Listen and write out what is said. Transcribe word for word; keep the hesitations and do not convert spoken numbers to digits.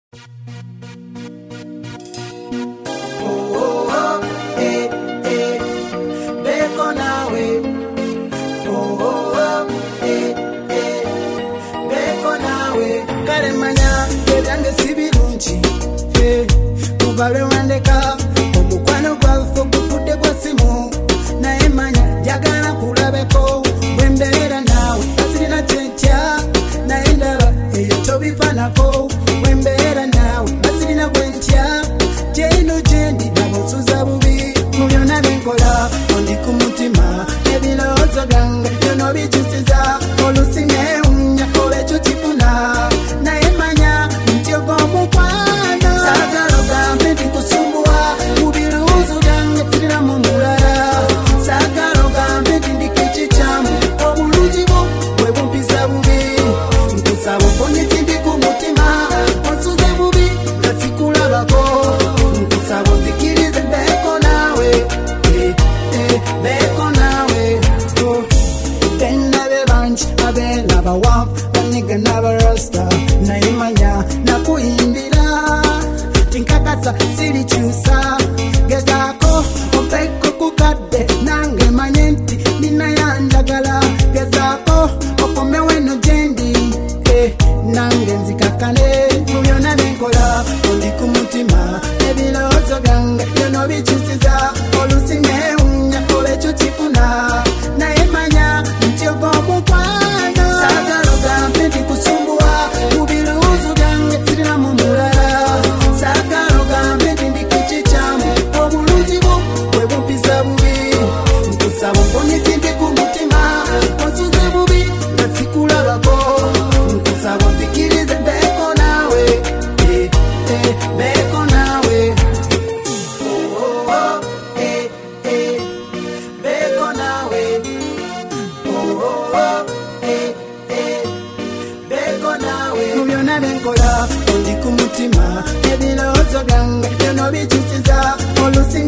Valewandeka omukwano gwafe gufudde gwa simu naye manya njagala kulabeko bwe mbeera naawe basirina kyenkya naye ndaba eyo tobifaanako bwe mbeera naawe basirina gwenkya gyeno gyendi nabo osuza bubi mu byonna byenkola ondi ku mutima ebirowoozo byange byonna obikyusiza olusi neewunya olwekyo kifuna naye manya nti ogw'omukwano saagala ogambe nti kusumbuwa mu biruuzo byange sirina mu mulala saagala ogambe nti ndiko ekikyamu obulungi bwo bwe bumpisa bubi nkusaba oponye kindi ku mutima onsuze bubi nga sikulabako nkusaba onzikirize mbeeko naawe eh, eh, mbeeko naawe oh. Bendabe bangi abeera bawafu baniga n'abarasta naye manya nakuyimbira tinkakasa sirikyusa gezaako obeeko kukadde nange manye nti ninayanjagala gezaako okomewo eno gyendi eh, nange nzikakane mu byonna byenkola ondi ku mutima ebirowoozo byange byonna obikyusiza olusi neewunya olwekyo kifuna naye manya nti ogw'omukwano saagala ogambe nti kusumbuwa mu biruuzo byange sirina mu mulala saagala ogambe nti ndi ku kikyamu obulungi bwo bwe bumpisa bubi nkusaba omponye kindi ku mutima onsuze bubi nga sikulabako nkusaba onzikirize mbeeko naawe eh, eh, mbeeko naawe oh, oh, oh, eh, eh, mbeeko naawe oh, oh, oh, eh, eh, mbeeko naawe mu byonna byenkola ondi ku mutima ebirowoozo byange byonna obikyusiza olusi